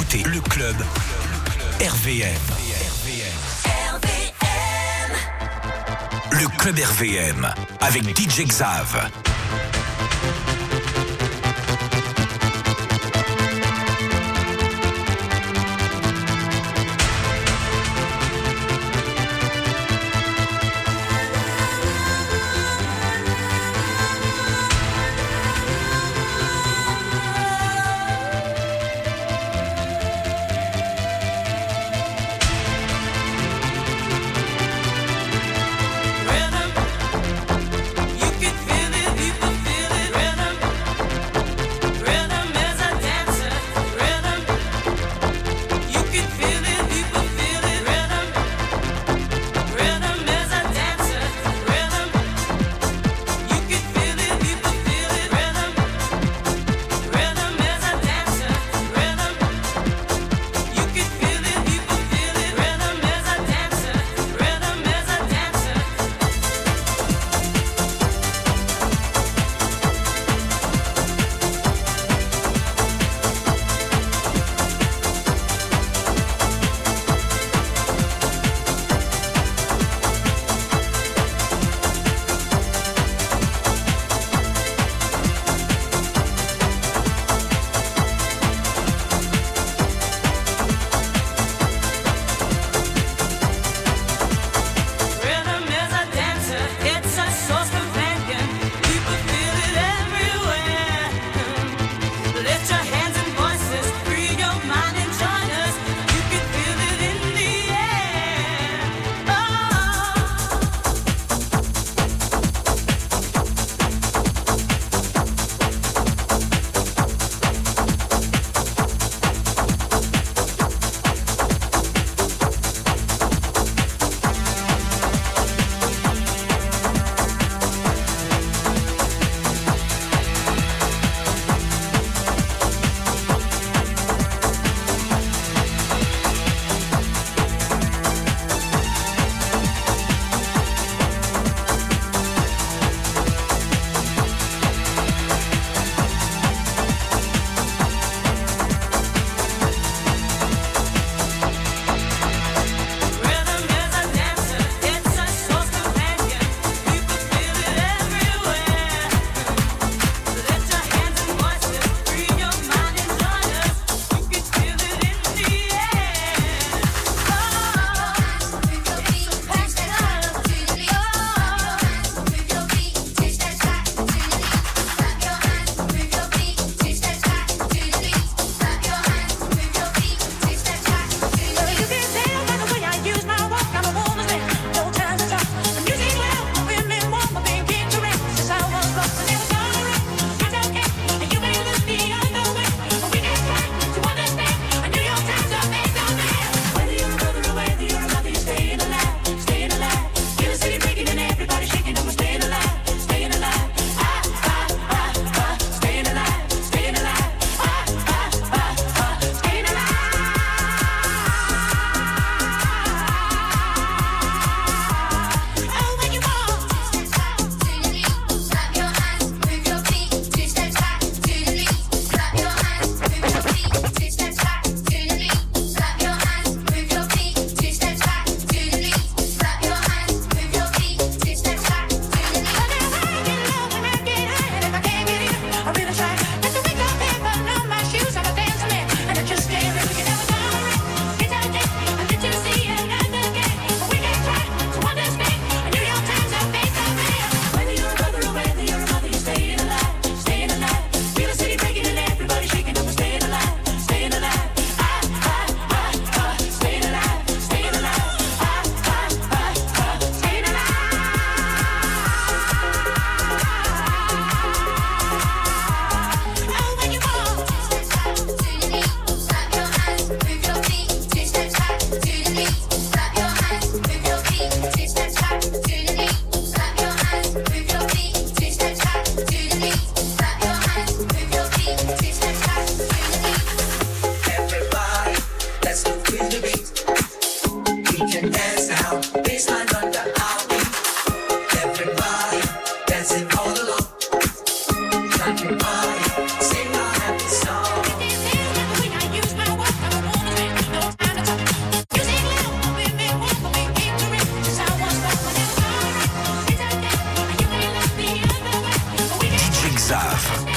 écoutez le club RVM. Le club RVM avec DJ Xav. Rhythm, you can feel it, people feel it. Rhythm.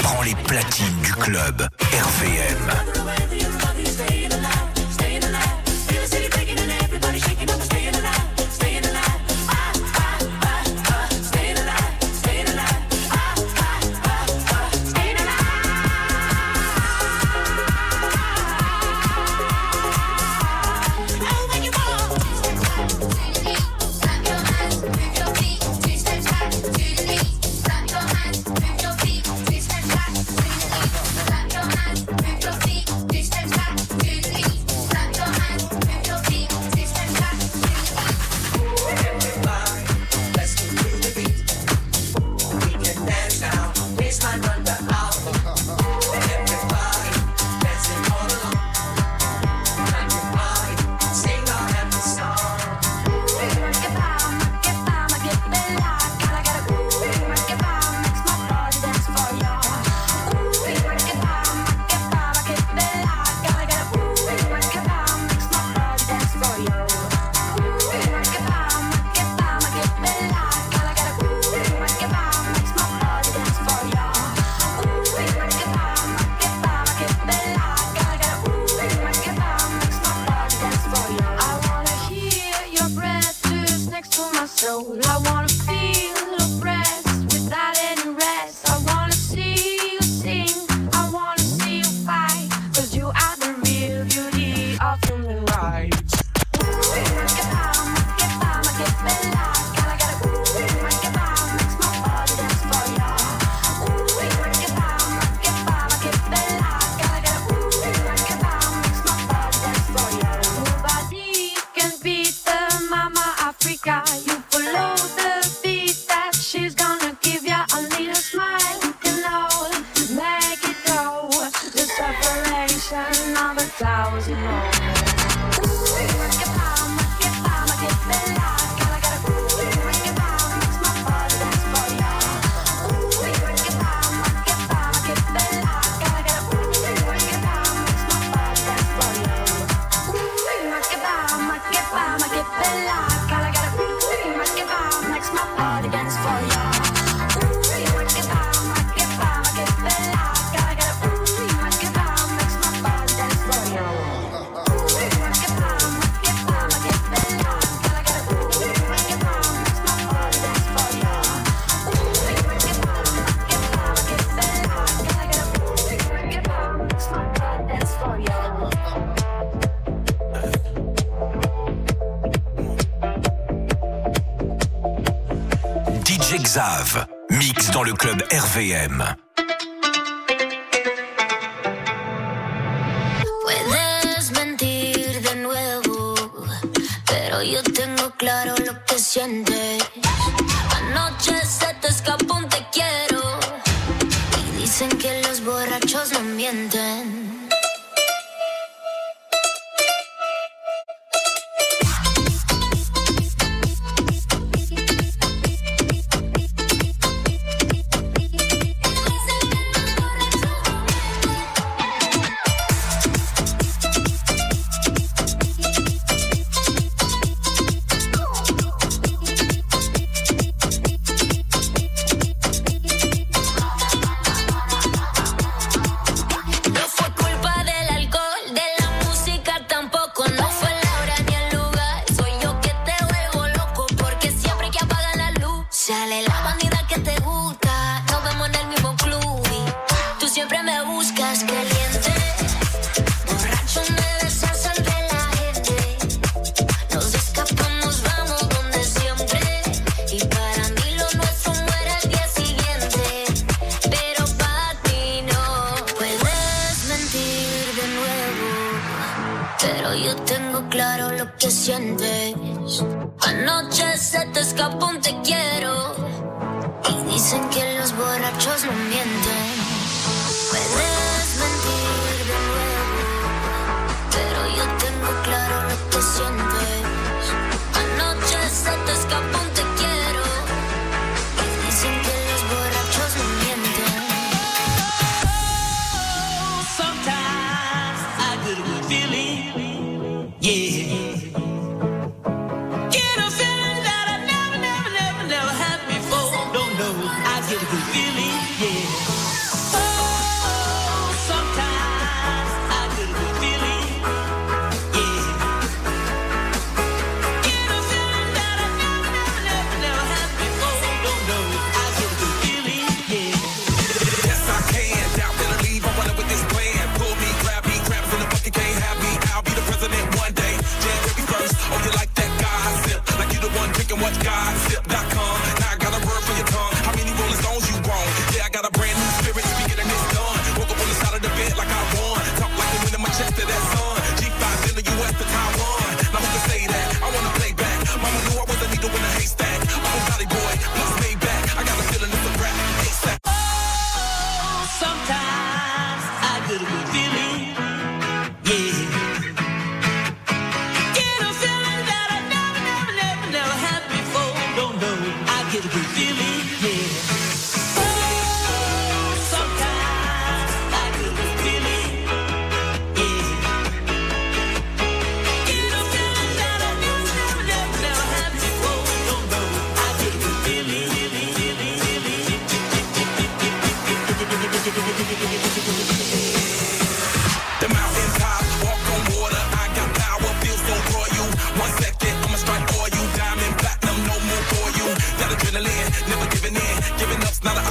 prend les platines du club RVM. Xav, mix dans le club RVM. Puedes mentir de nuevo, pero yo tengo claro lo que sientes. Anoche se te escapó un te quiero y dicen que los borrachos no mienten. Get a good feeling, yeah. Oh.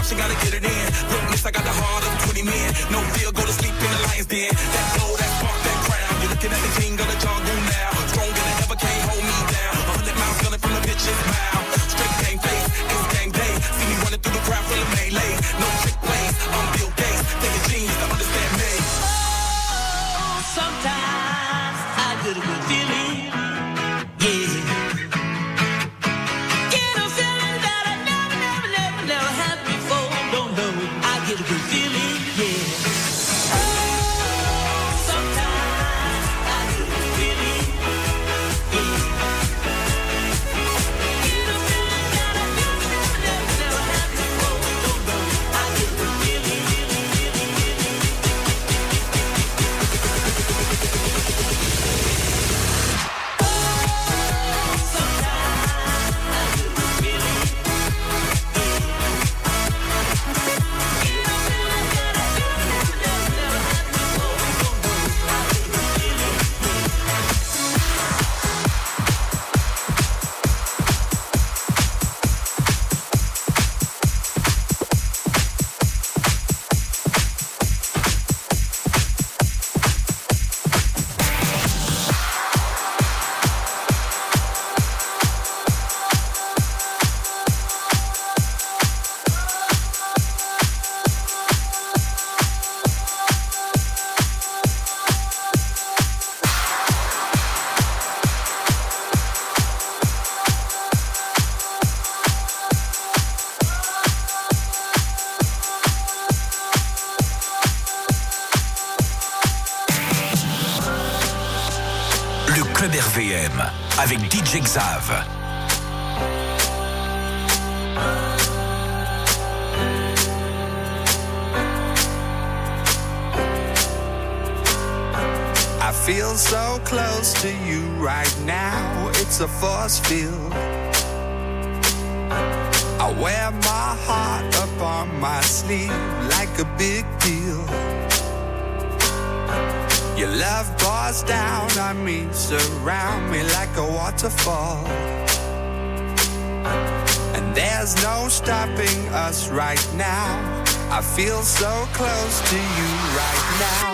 she gotta get it in. Realness, I got the heart of 20 men. No fear, go to sleep in the lion's den. That glow, that spark, that crown. You're looking at the king of the jungle now. Stronger than ever, can't hold me down. 100 miles gunning from the pitch's mouth. Straight game face, it's game day. See me running through the crowd full of melee. No trick plays, I'm Bill Gates. Take a genius to understand me. Sometimes I get a good feeling, yeah. Get a feeling that I never had before. Don't know, I get a good feeling, yeah. Sometimes I get a good feeling, yeah. Get a feeling that I never had before. Don't know, I get a good feeling, Club RVM avec DJ Xav. I feel so close to you right now, it's a force field. I wear my heart up on my sleeve like a big deal. Your love pours down on me, surround me like a waterfall. And there's no stopping us right now. I feel so close to you right now.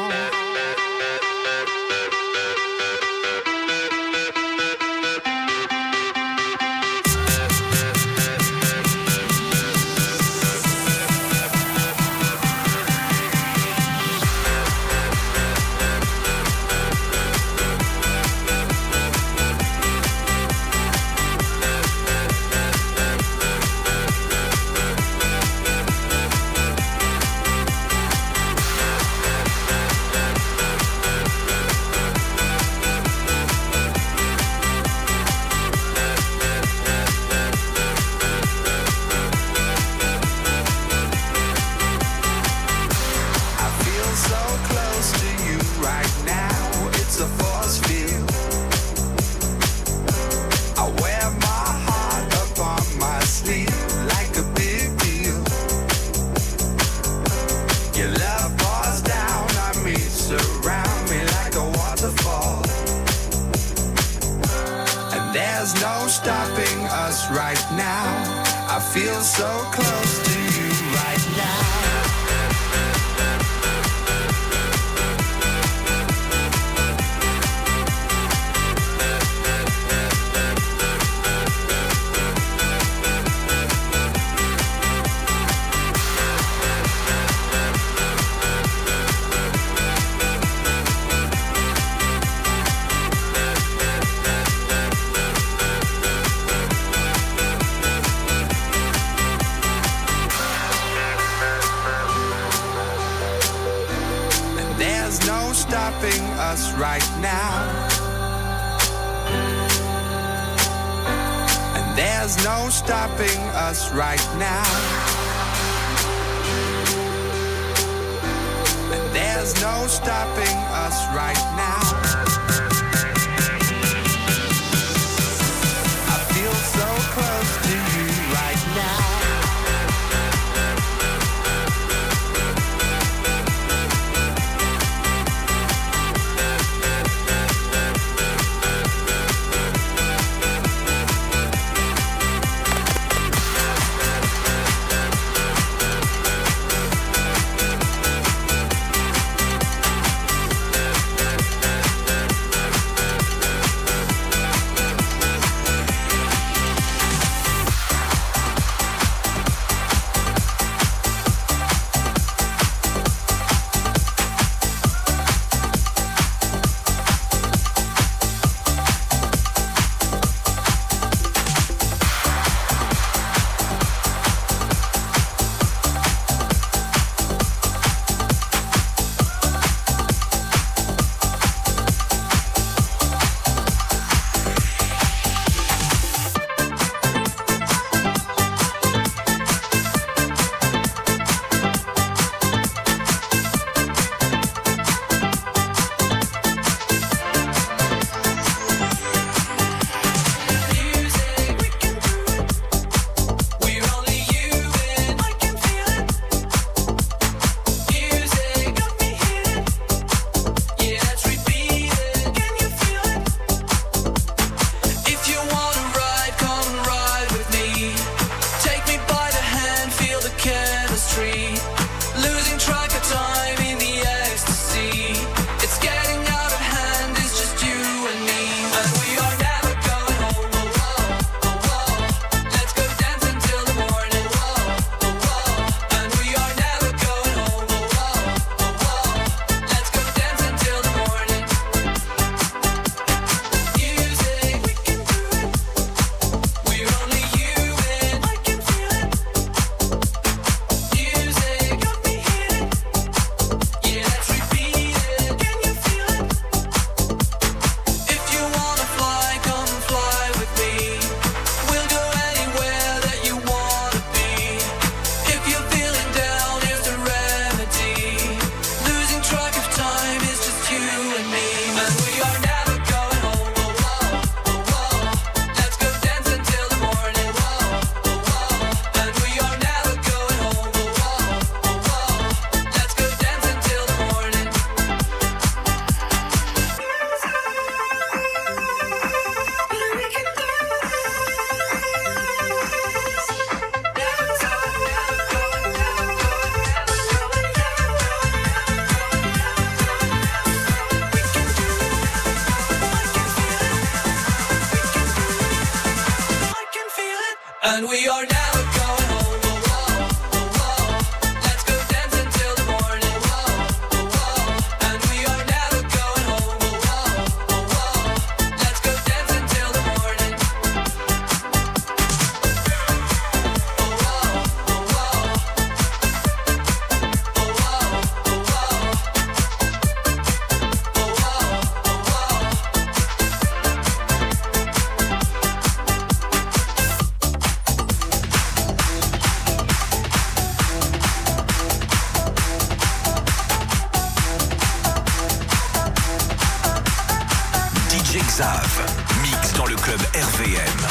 Xav, mix dans le club RVM.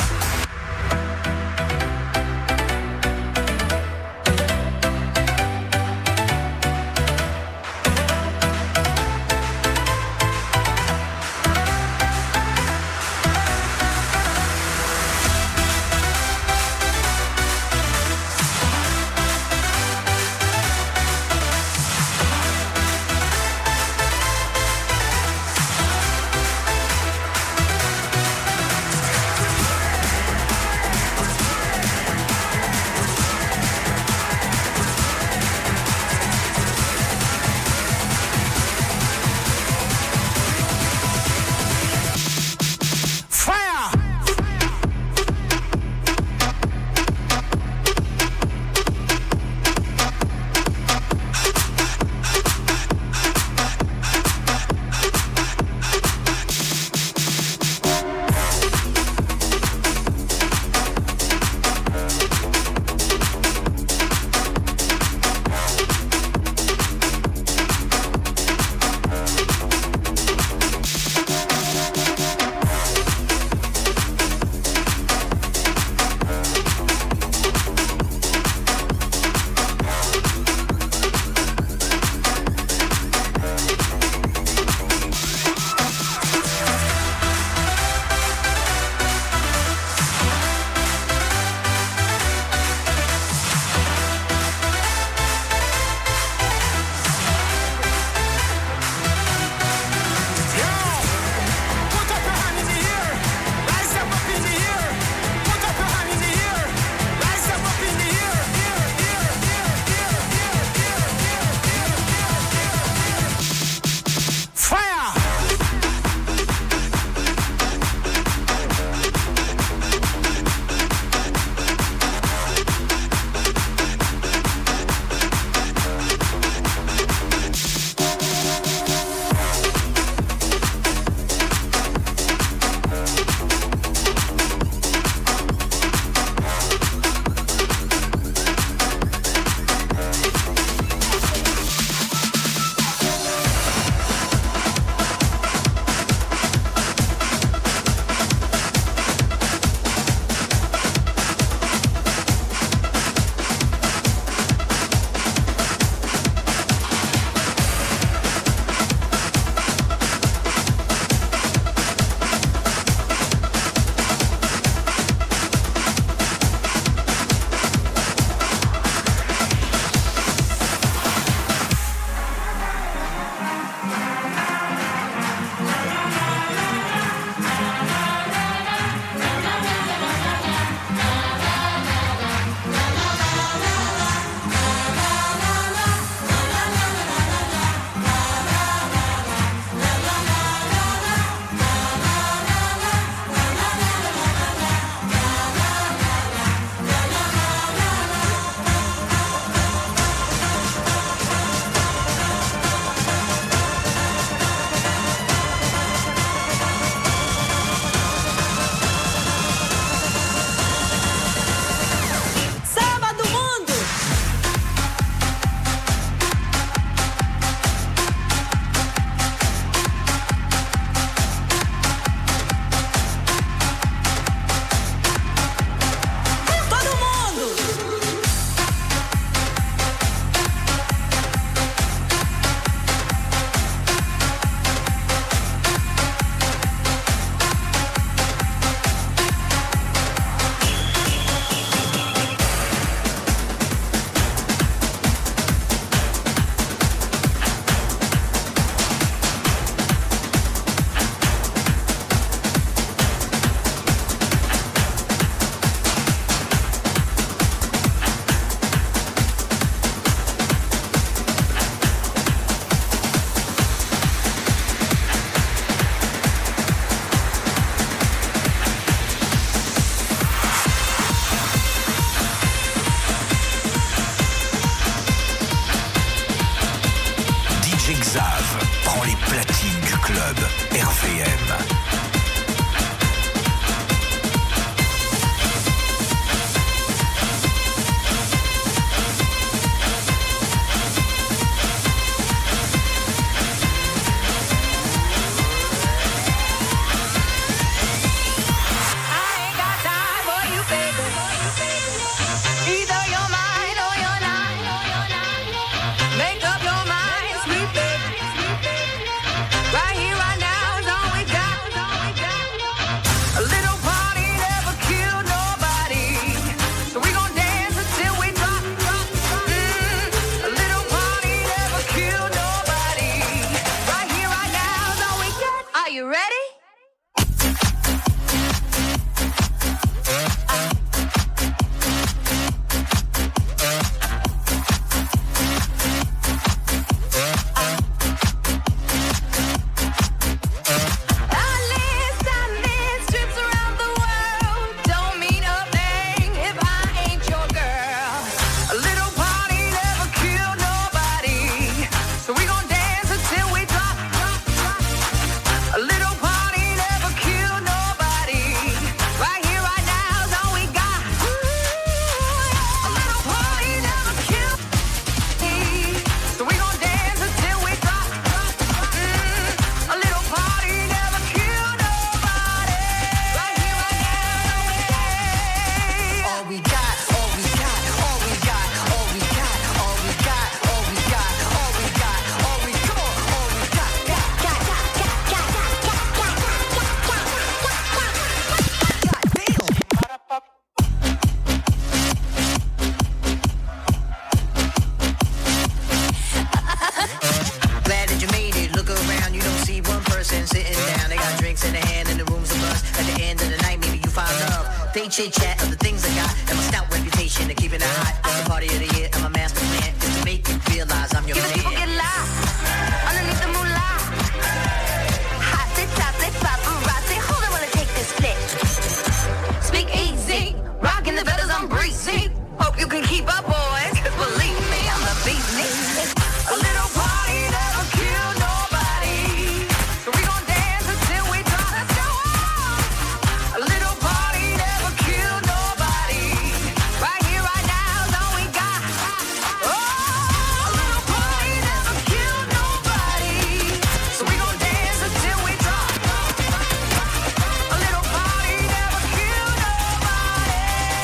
chit-chat of the things I got and my stout reputation of keeping it hot. The party of the year and my master plan is to make you realize I'm your man. People get lost underneath the moolah. Hot, they top, they paparazzi. Hold on while I take this flick. Speak easy, rocking the feathers, I'm breezy. Hope you can keep up, boys. Believe me, I'm the beatnik. A little party never kill nobody. So we gon' dance until we drop the show. A little party never kill nobody. Right here, right now is all we got. Oh, a little party never kill nobody. So we gon' dance until we drop. A little party never kill nobody.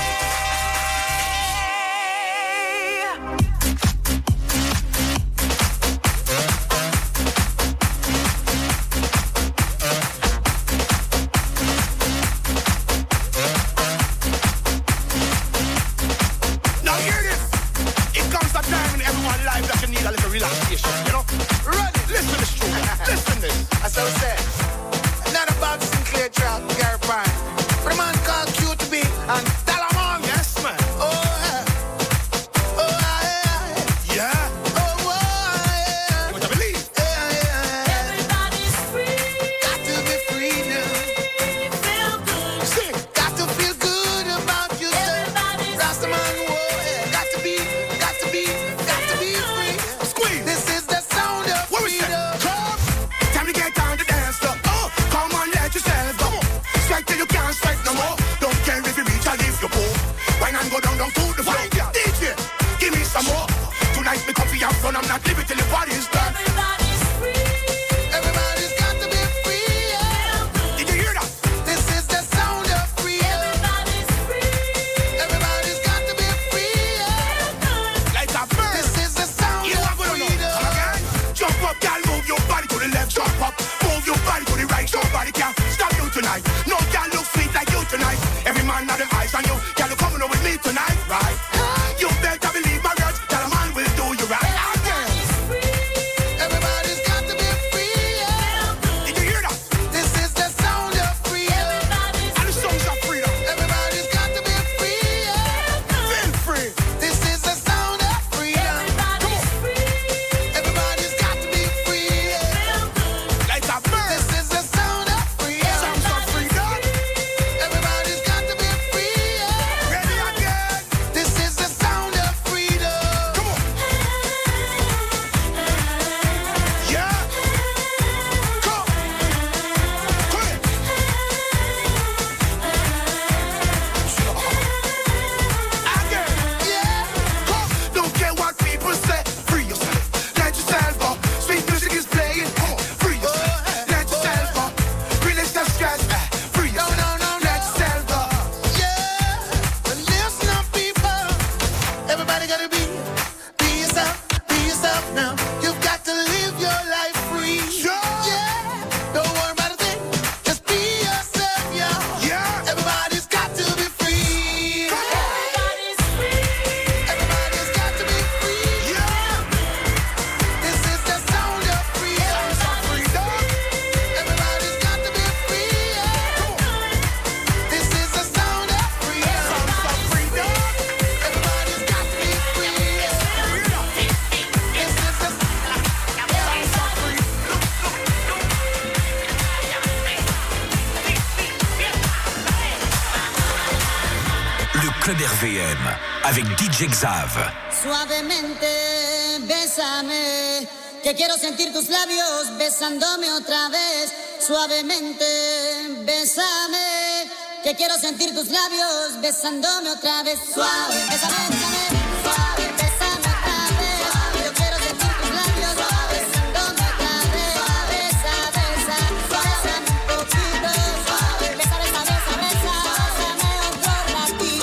Now hear this. It comes a time in everyone's life that you need a little relaxation, you know? Run it. Listen this true. Listen this. As I said, not about Sinclair Trout, Gary Pine, but a man called QTB and Dalamon. Yes, man. Oh, yeah. Oh, yeah. Yeah. Oh, yeah. You want to believe? Yeah. Everybody's free. Got to be free now. Feel good. Sing. Got to feel good about yourself. Everybody's Rastaman, whoa, yeah. Got to be free. Squeeze. This is the sound of freedom. Come. Time to get down to dance floor. Oh, come on, let yourself go. Strike till you can't strike no more. Don't care if you reach or if you pull. Wine and go down to the floor. DJ, give me some more. Tonight me coffee and fun. I'm not leaving till the party's done. Everybody's free. Everybody's got to be free. Yeah. Did you hear that? This is the sound of freedom. Everybody's free. Everybody's got to be free. Yeah. Like a bird. This is the sound of freedom. Again. Jump up, girl, move your body to the left. Jump up, move your body to the right. Somebody can't stop you tonight. No girl look sweet like you tonight. Every man have them eyes on you. Girl, you coming over with me tonight, right? You better believe my words. Tell a man will do you right. Again. Everybody's got to be free. Yeah. Did you hear that? This is the sound of freedom. And the songs of freedom. Everybody's got to be free. Yeah. Feel free. This is the sound of freedom. Come on. Everybody's got to be free. Yeah. Like a bird. This is the sound of freedom. Sounds of freedom. Everybody's got to be free. Yeah. Ready again. This is the sound of freedom. Come on. Yeah. Come. Come here. Again. Yeah. Come. Don't care what people say. Free yourself. Let yourself go. Sweet music is playing. Free yourself. Let yourself go. Release the stress. Free yourself. No. Let yourself go. Yeah. But listen up, people. Everybody gotta be yourself now. You've got to live your life free. Yeah. Don't worry about a thing. Just be yourself, yeah. Everybody's got to be free. Everybody's free. Everybody's got to be free. Yeah. This is the sound of freedom. Everybody's got to be free. Yeah. This is the sound of freedom. Everybody's got to be free. This is the sound of freedom. Le Club RVM avec DJ Xav. Suavemente, bésame, que quiero sentir tus labios besándome otra vez. Suavemente, bésame, que quiero sentir tus labios besándome otra vez. Suave, bésame, bésame, suave, bésame otra vez. Yo quiero sentir tus labios besándome otra vez. Besa, besa, bésame un poquito. Suave, besa, besa, besa, besa, bésame otro ratito.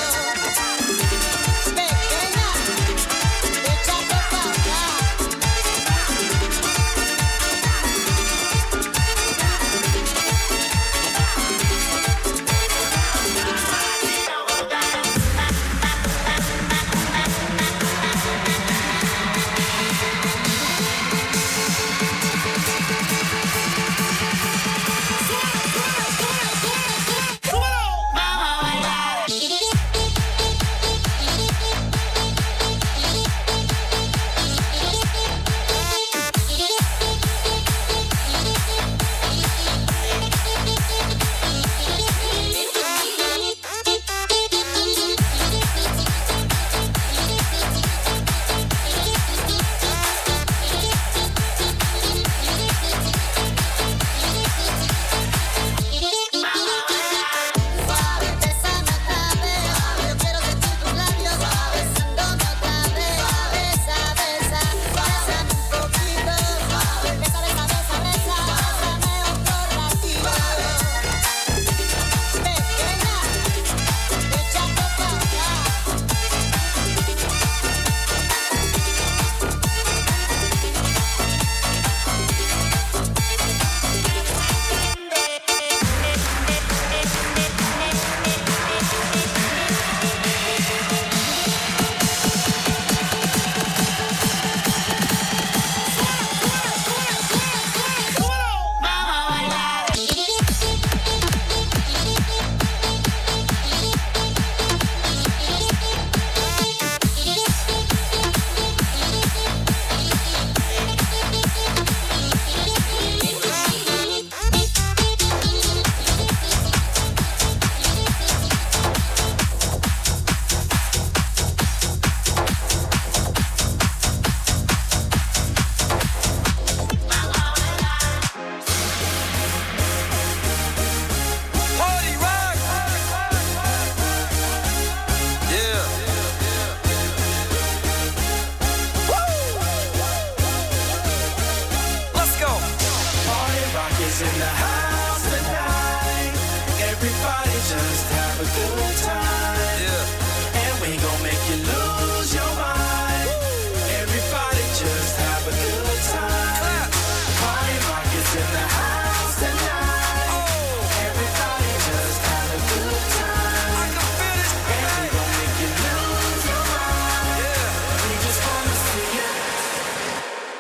Pequeña, échate pa' acá.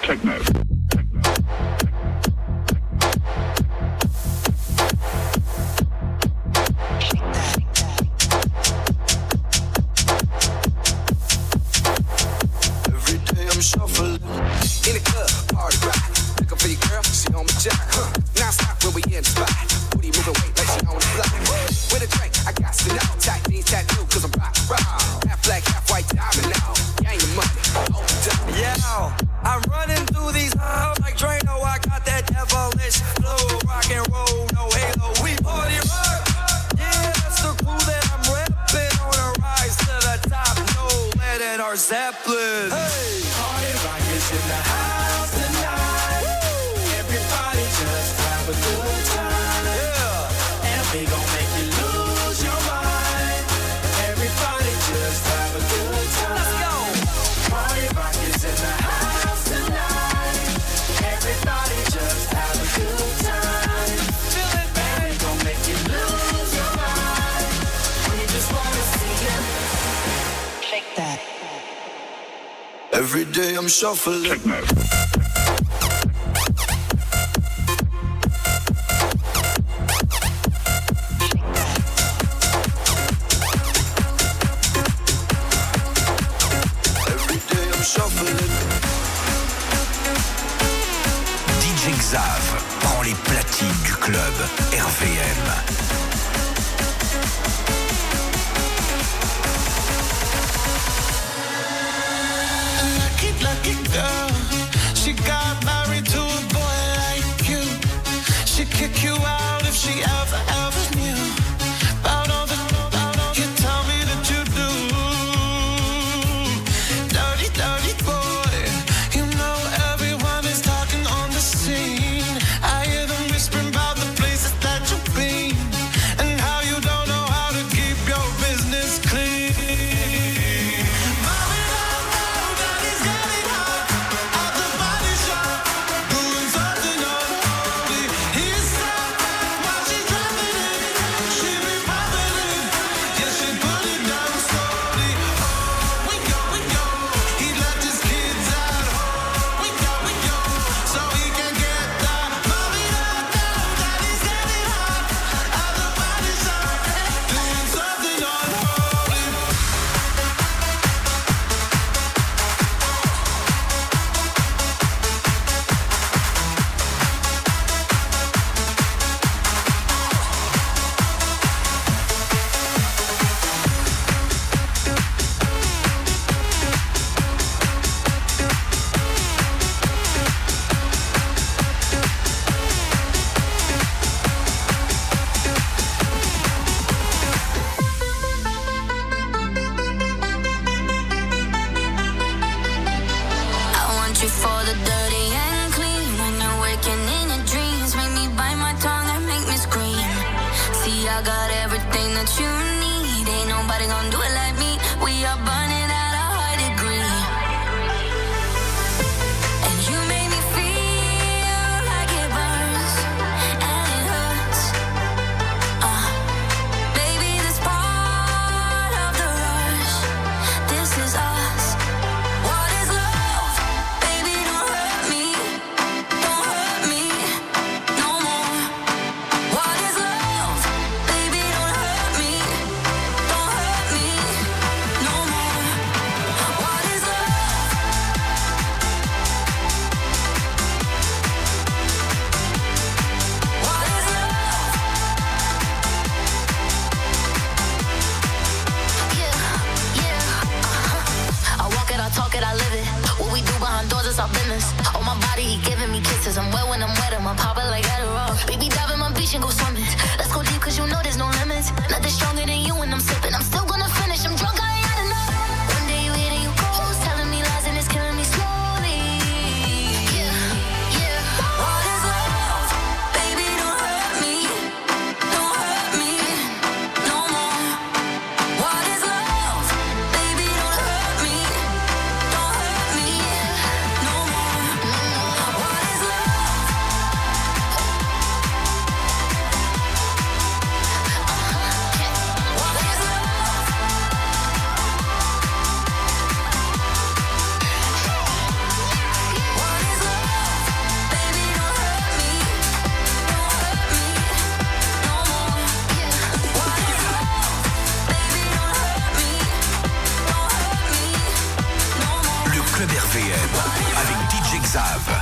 Techno. Every day I'm shuffling in the club, party rock. Looking for your girl, she on my jock. Now stop when we in the spot. Booty moving weight like she on the block. With a drink, I got to know. Tight jeans tattoo, cause I'm rock. Half black, half white diamond now. Gang of money, oh, yeah, I'm running through these halls like Drano. I got that devilish flow, rock and roll, no halo. We party rock. Yeah, that's the crew that I'm repping on a rise to the top. No lead in our Zeppelin. Hey, Party rock is in the house tonight. Woo! Everybody just have a good time. Yeah, and we gon' make you lose your mind. Everybody just have a good time. Let's go. Party rock is in the house tonight. Everybody just have a good time. Feel it, and we gon' make you lose your mind. We just wanna see you shake that. every day I'm shuffling. Techno. Every day I'm shuffling. DJ Xav prend les platines du club RVM. Lucky girl, she got married to a boy like you. She'd kick you out if she ever knew about all the you tell me that you do. Dirty, dirty boy, you know everyone is talking on the scene. I hear them whispering about the places that you've been and how you don't know how to keep your business clean. RVM avec DJ Xav.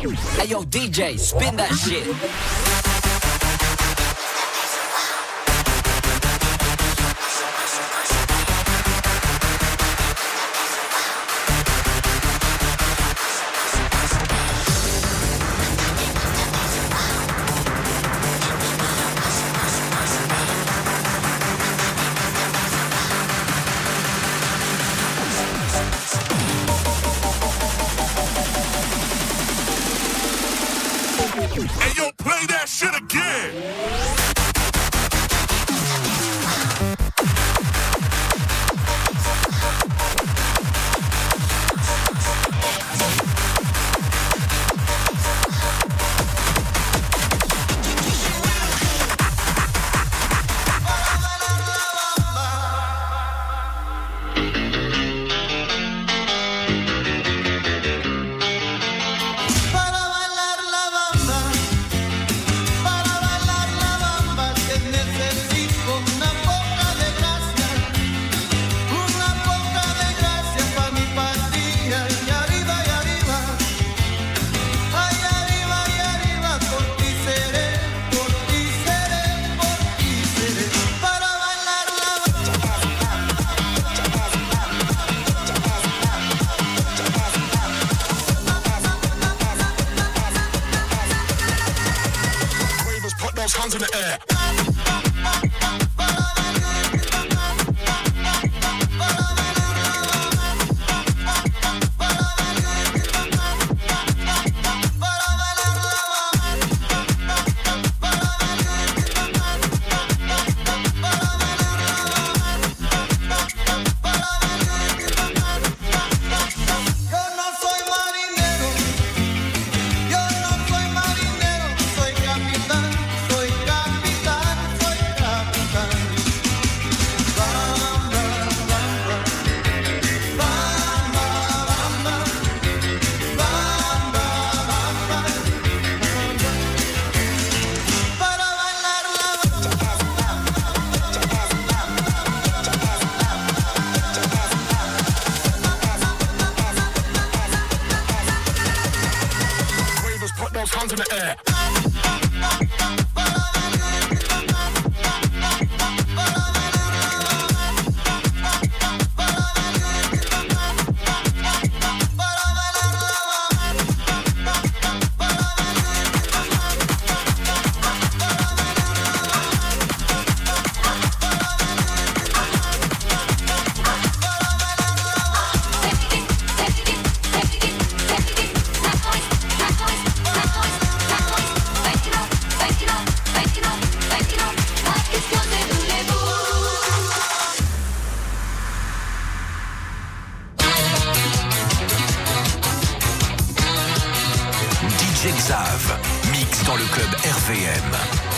Hey yo, DJ, spin that shit. Hey, yo, play that shit again. Hands in the air. Hands in the air. DJ Xav, mix dans le club RVM.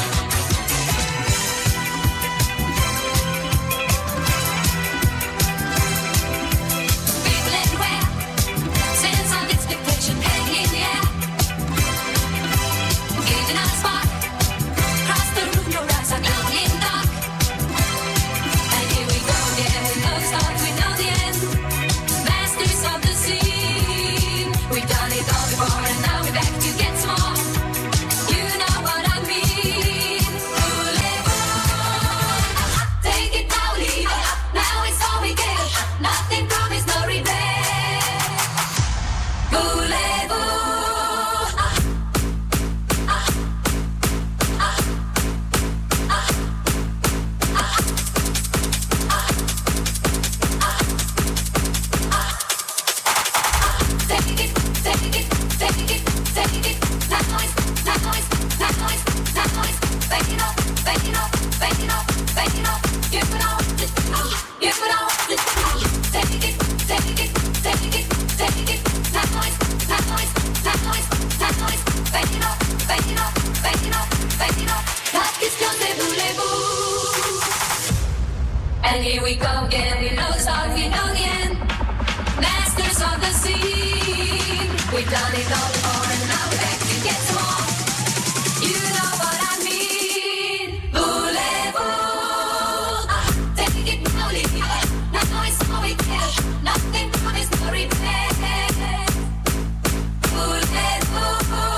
And here we go again, we know the song, we know the end. Masters of the scene. We've done it all before and now we're back to get some more. You know what I mean. Voulez-vous? Take it now, leave it. Now it's all we can. Nothing promised, no regret. Voulez-vous?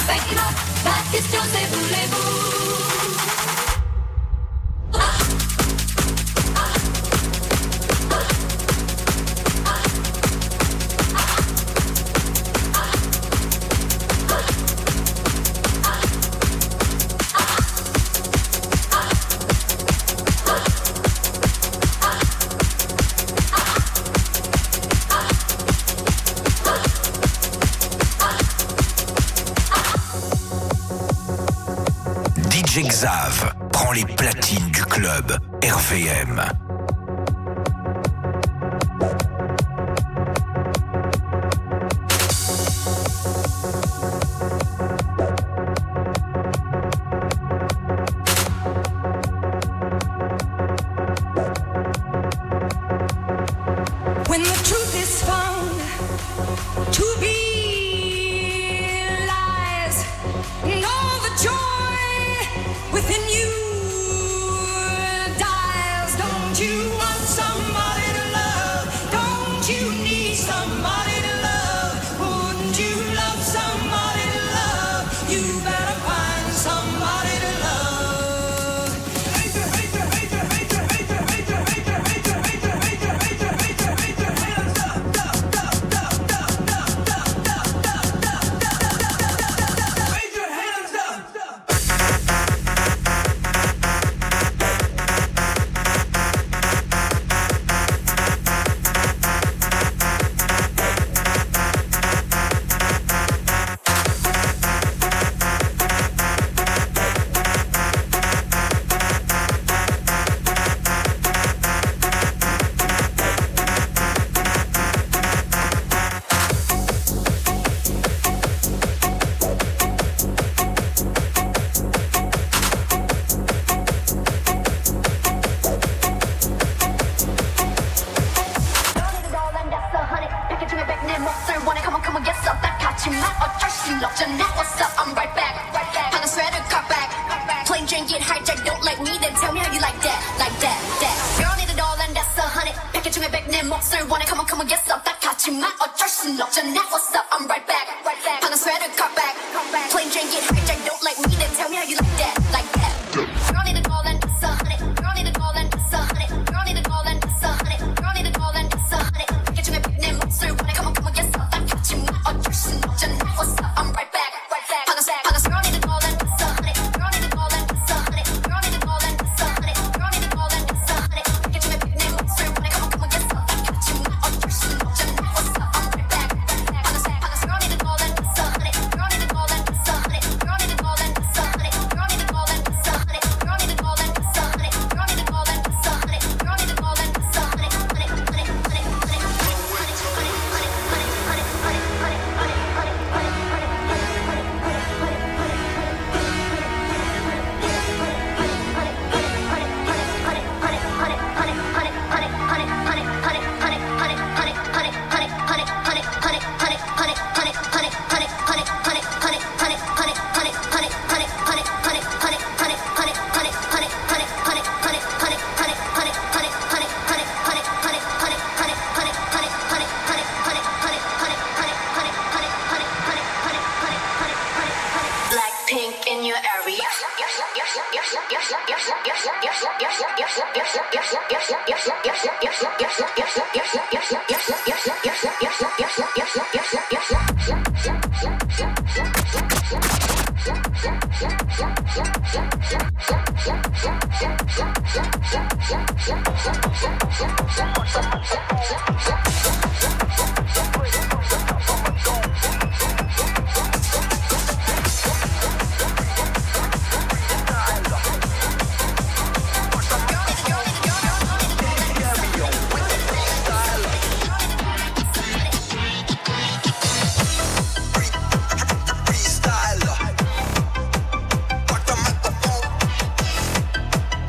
Faites-moi, la question c'est voulez-vous? DJ Xav prend les platines du club RVM. When the truth is found to be lies, and all the joy within you dies. Don't you want somebody to love? Don't you need somebody to love? Wouldn't you love somebody to love? You better find somebody to love.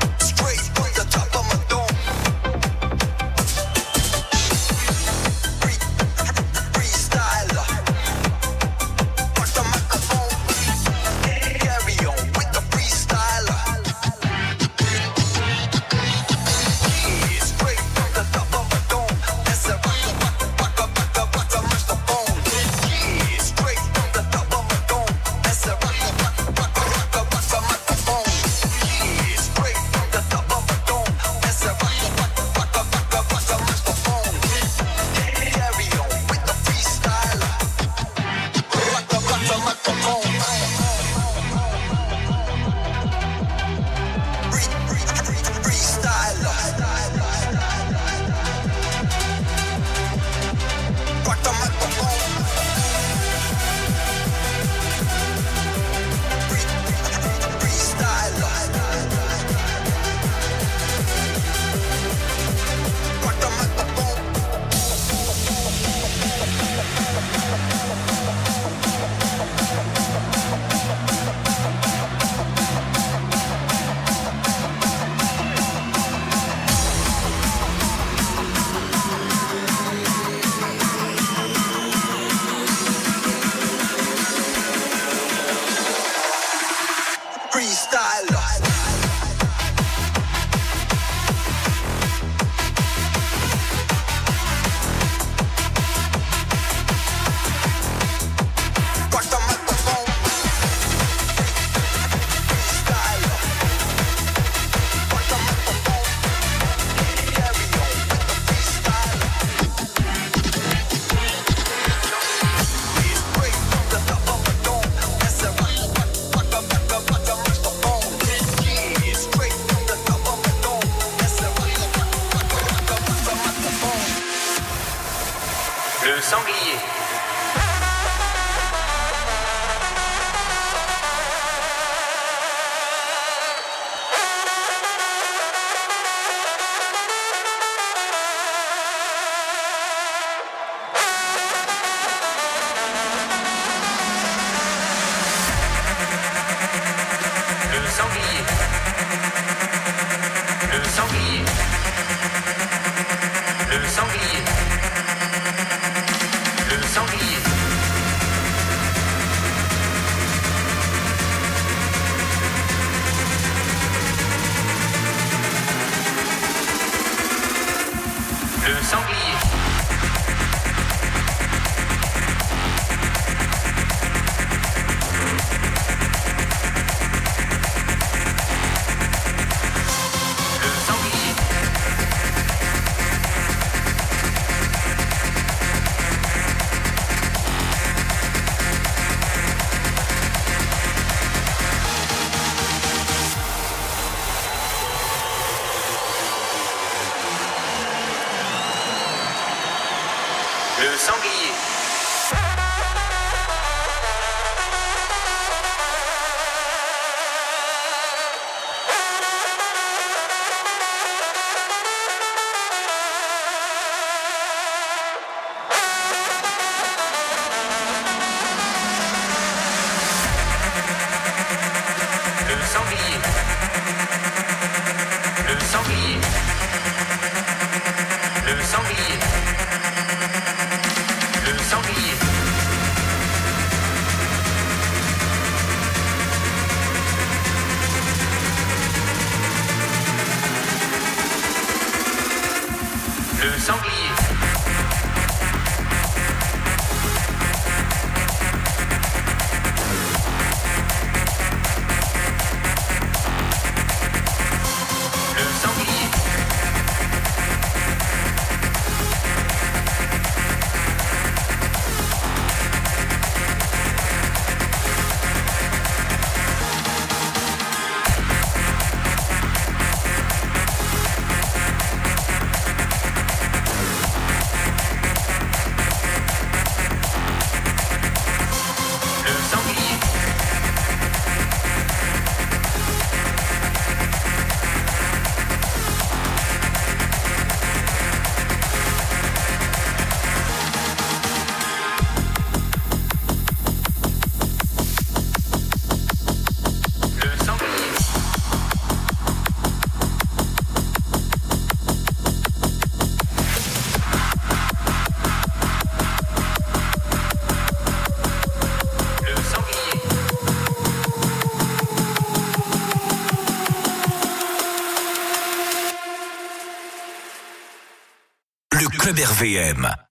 Straight from the top of my dome. Le sanglier. Le sanglier. Le sanglier. Le sanglier. Le sanglier. Le sanglier. Le sanglier. Le sanglier. Le sanglier. Le sanglier. Le sanglier. Le Club RVM.